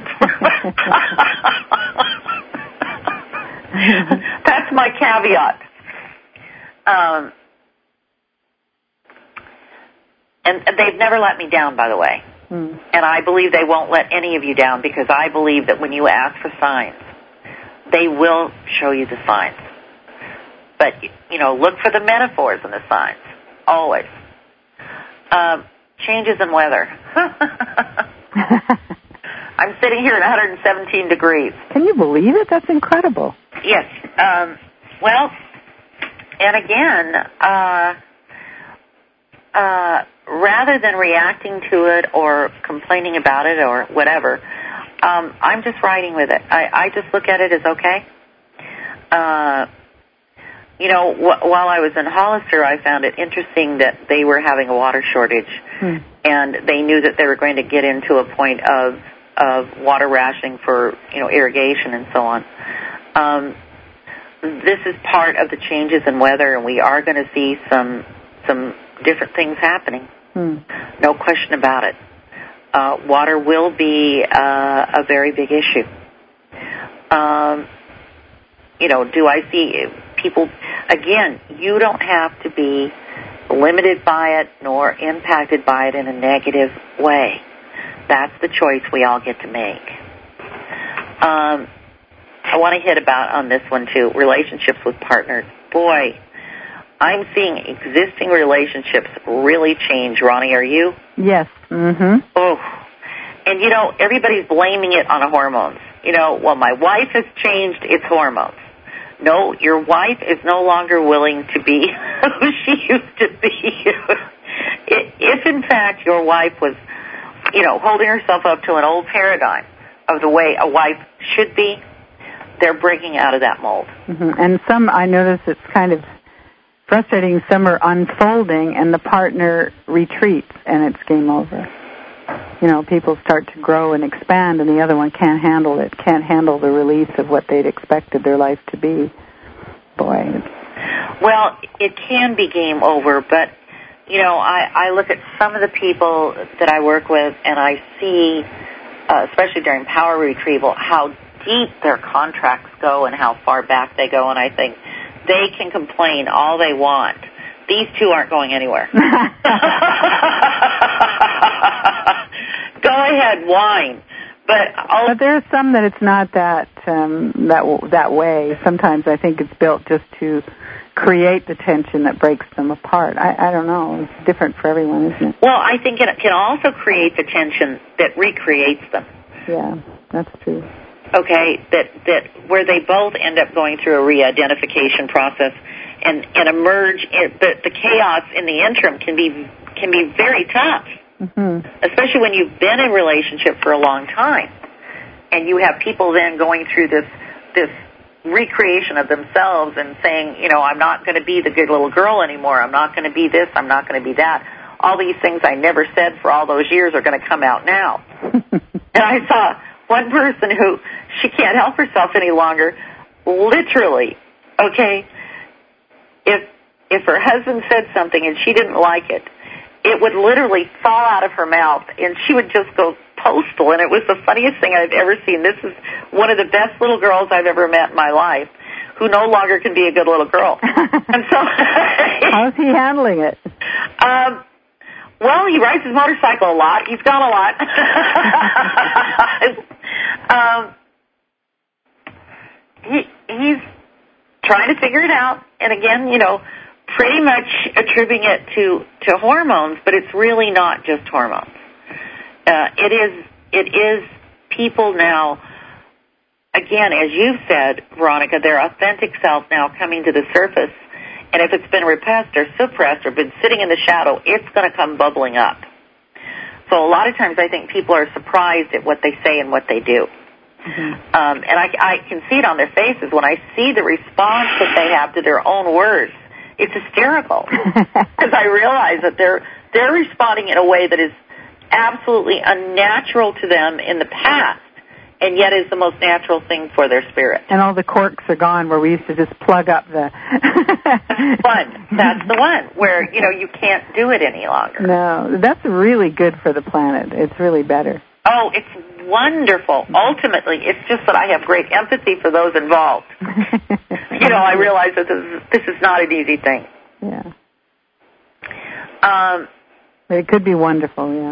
That's my caveat. Um, and they've never let me down, by the way. Mm. And I believe they won't let any of you down, because I believe that when you ask for signs, they will show you the signs. But, you know, look for the metaphors in the signs, always. Um, changes in weather. I'm sitting here at one hundred seventeen degrees. Can you believe it? That's incredible. Yes. Um, well, and again, uh, uh, rather than reacting to it or complaining about it or whatever, um, I'm just riding with it. I, I just look at it as okay. Uh, you know, wh- while I was in Hollister, I found it interesting that they were having a water shortage, hmm. and they knew that they were going to get into a point of of water rationing for, you know, irrigation and so on. Um, this is part of the changes in weather, and we are going to see some some different things happening. Hmm. No question about it. Uh, water will be uh, a very big issue. Um, you know, do I see people, again, you don't have to be limited by it nor impacted by it in a negative way. That's the choice we all get to make. Um, I want to hit about on this one, too, relationships with partners. Boy, I'm seeing existing relationships really change. Ronnie, are you? Yes. Mm-hmm. Oh, and, you know, everybody's blaming it on hormones. You know, well, my wife has changed, it's hormones. No, your wife is no longer willing to be who she used to be. If, in fact, your wife was, you know, holding herself up to an old paradigm of the way a wife should be, they're breaking out of that mold. Mm-hmm. And some, I notice it's kind of frustrating, some are unfolding and the partner retreats and it's game over. You know, people start to grow and expand and the other one can't handle it, can't handle the release of what they'd expected their life to be. Boy. Well, it can be game over, but, you know, I, I look at some of the people that I work with and I see, uh, especially during power retrieval, how deep their contracts go and how far back they go, and I think they can complain all they want. These two aren't going anywhere. Go ahead, whine. But, I'll... but there's some that it's not that um, that that way. Sometimes I think it's built just to create the tension that breaks them apart. I, I don't know. It's different for everyone, isn't it? Well, I think it can also create the tension that recreates them. Yeah, that's true. Okay, that that where they both end up going through a re-identification process and, and emerge. In, the, the chaos in the interim can be can be very tough. Mm-hmm. Especially when you've been in a relationship for a long time and you have people then going through this this recreation of themselves and saying, you know, I'm not going to be the good little girl anymore. I'm not going to be this. I'm not going to be that. All these things I never said for all those years are going to come out now. And I saw one person who, she can't help herself any longer, literally, okay, if if her husband said something and she didn't like it, it would literally fall out of her mouth, and she would just go postal, and it was the funniest thing I've ever seen. This is one of the best little girls I've ever met in my life, who no longer can be a good little girl. And so, how's he handling it? Um, well, he rides his motorcycle a lot. He's gone a lot. um, he he's trying to figure it out, and again, you know, pretty much attributing it to, to hormones, but it's really not just hormones. Uh, it is it is people now, again, as you've said, Veronica, their authentic self now coming to the surface, and if it's been repressed or suppressed or been sitting in the shadow, it's going to come bubbling up. So a lot of times I think people are surprised at what they say and what they do. Mm-hmm. Um, and I, I can see it on their faces when I see the response that they have to their own words. It's hysterical because I realize that they're they're responding in a way that is absolutely unnatural to them in the past, and yet is the most natural thing for their spirit. And all the corks are gone where we used to just plug up the... That's one. That's the one where, you know, you can't do it any longer. No, that's really good for the planet. It's really better. Oh, it's wonderful. Ultimately, it's just that I have great empathy for those involved. You know, I realize that this is, this is not an easy thing. Yeah. Um, it could be wonderful, yeah.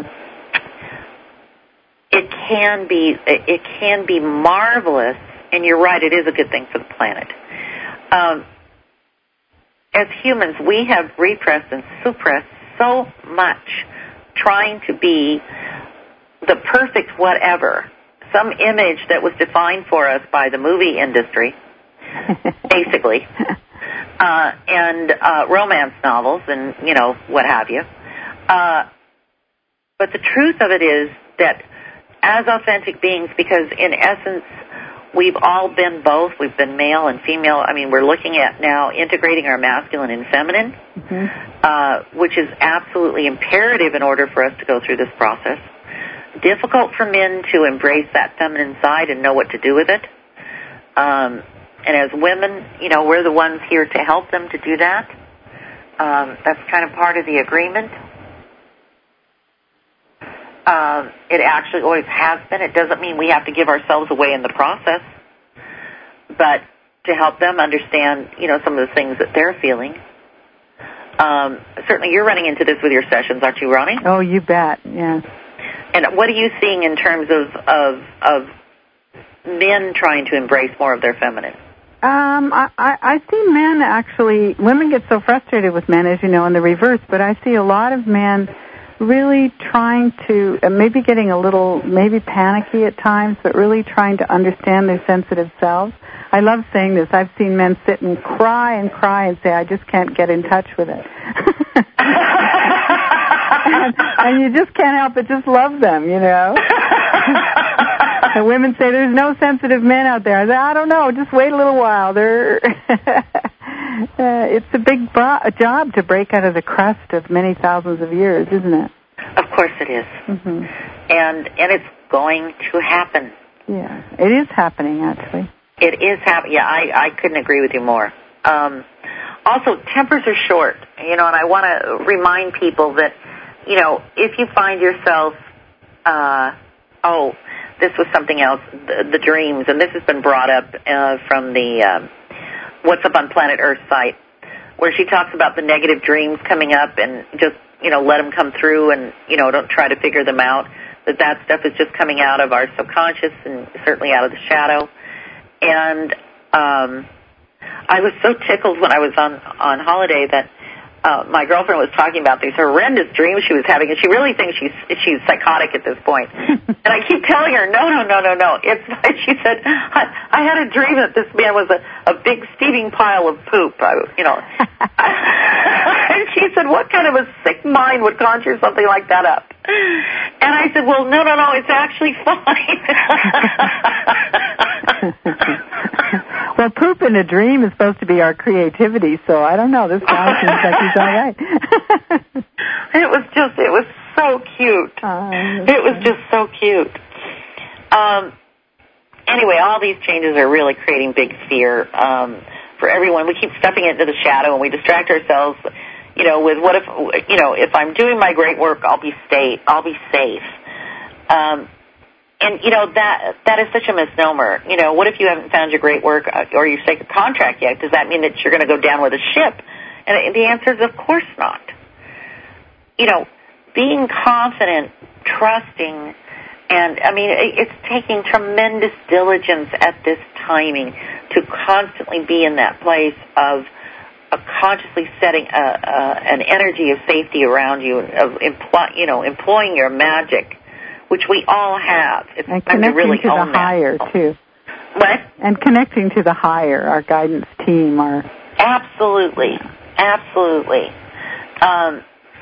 It can be, it can be marvelous, and you're right, it is a good thing for the planet. Um, as humans, we have repressed and suppressed so much trying to be the perfect whatever, some image that was defined for us by the movie industry, basically, uh, and uh, romance novels and, you know, what have you. Uh, but the truth of it is that as authentic beings, because in essence, we've all been both. We've been male and female. I mean, we're looking at now integrating our masculine and feminine, mm-hmm. uh, which is absolutely imperative in order for us to go through this process. Difficult for men to embrace that feminine side and know what to do with it. Um, and as women, you know, we're the ones here to help them to do that. Um, that's kind of part of the agreement. Um, it actually always has been. It doesn't mean we have to give ourselves away in the process, but to help them understand, you know, some of the things that they're feeling. Um, certainly you're running into this with your sessions, aren't you, Ronnie? Oh, you bet, yeah. And what are you seeing in terms of, of, of men trying to embrace more of their feminine? Um, I, I, I see men actually, women get so frustrated with men, as you know, in the reverse, but I see a lot of men really trying to, uh, maybe getting a little, maybe panicky at times, but really trying to understand their sensitive selves. I love saying this. I've seen men sit and cry and cry and say, I just can't get in touch with it. and, and you just can't help but just love them, you know. And women say, there's no sensitive men out there. I say, I don't know, just wait a little while. They're uh, it's a big bo- a job to break out of the crust of many thousands of years, isn't it? Of course it is. Mm-hmm. And and it's going to happen. Yeah, it is happening, actually. It is happening. Yeah, I, I couldn't agree with you more. Um, also, tempers are short, you know, and I want to remind people that, you know, if you find yourself, uh, oh, this was something else, the, the dreams, and this has been brought up uh, from the um, What's Up on Planet Earth site, where she talks about the negative dreams coming up and just, you know, let them come through and, you know, don't try to figure them out, that that stuff is just coming out of our subconscious and certainly out of the shadow. And um, I was so tickled when I was on, on holiday that uh, my girlfriend was talking about these horrendous dreams she was having, and she really thinks she's she's psychotic at this point. And I keep telling her, no, no, no, no, no. It's not. She said, I, I had a dream that this man was a, a big steaming pile of poop, I, you know. And she said, what kind of a sick mind would conjure something like that up? And I said, well, no, no, no, it's actually fine. Well, poop in a dream is supposed to be our creativity, so I don't know. This guy seems like he's all right. It was just, it was so cute. Oh, it was just so cute. Um, anyway, all these changes are really creating big fear um, for everyone. We keep stepping into the shadow and we distract ourselves, you know, with what if, you know, if I'm doing my great work, I'll be safe. I'll be safe. Um, and, you know, that that is such a misnomer. You know, what if you haven't found your great work or your sacred contract yet? Does that mean that you're going to go down with a ship? And the answer is, of course not. You know, being confident, trusting, and, I mean, it's taking tremendous diligence at this timing to constantly be in that place of, of consciously setting a, a, an energy of safety around you, of employ, you know, employing your magic, which we all have. It's and time to really to own the higher, that. too. What? And connecting to the higher, our guidance team. Our Absolutely. Yeah. Absolutely. Um,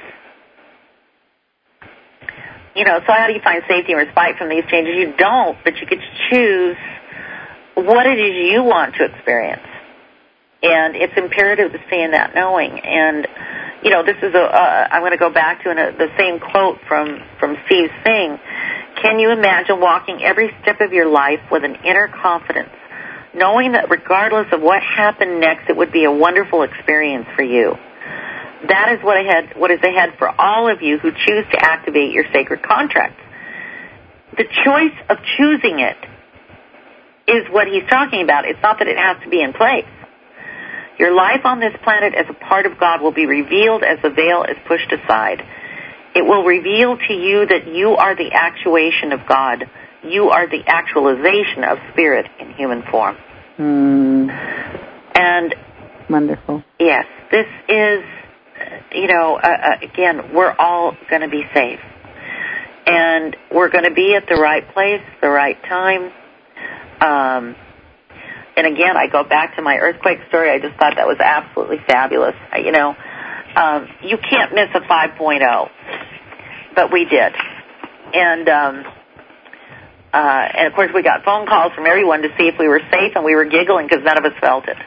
you know, so how do you find safety and respite from these changes? You don't, but you get to choose what it is you want to experience. And it's imperative to stay in that knowing. And, you know, this is a, uh, I'm going to go back to an, a, the same quote from, from Steve Singh. Can you imagine walking every step of your life with an inner confidence, knowing that regardless of what happened next, it would be a wonderful experience for you? That is what ahead, what is ahead for all of you who choose to activate your sacred contracts. The choice of choosing it is what he's talking about. It's not that it has to be in place. Your life on this planet as a part of God will be revealed as the veil is pushed aside. It will reveal to you that you are the actuation of God. You are the actualization of spirit in human form. Mm. And wonderful. Yes, this is, you know, uh, again, we're all going to be safe. And we're going to be at the right place, the right time. Um, and again, I go back to my earthquake story. I just thought that was absolutely fabulous. You know, um, you can't miss a five point oh, but we did. And, um, uh, and of course, we got phone calls from everyone to see if we were safe, and we were giggling because none of us felt it.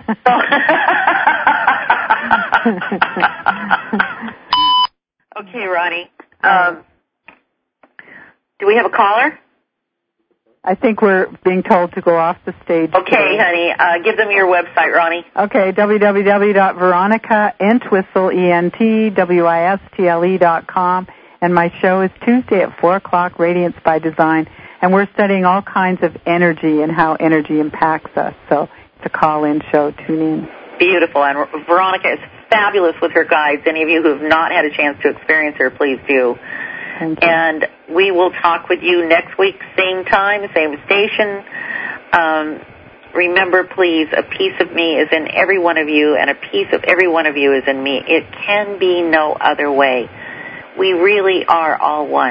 Okay, Ronnie. Um, do we have a caller? I think we're being told to go off the stage. Okay, today. honey. Uh, give them your website, Ronnie. Okay, w w w dot veronica entwistle, E N T W I S T L E dot com. And my show is Tuesday at four o'clock, Radiance by Design. And we're studying all kinds of energy and how energy impacts us. So it's a call-in show. Tune in. Beautiful. And Veronica is fabulous with her guides. Any of you who have not had a chance to experience her, please do. And we will talk with you next week, same time, same station. Um, remember, please, a piece of me is in every one of you, and a piece of every one of you is in me. It can be no other way. We really are all one.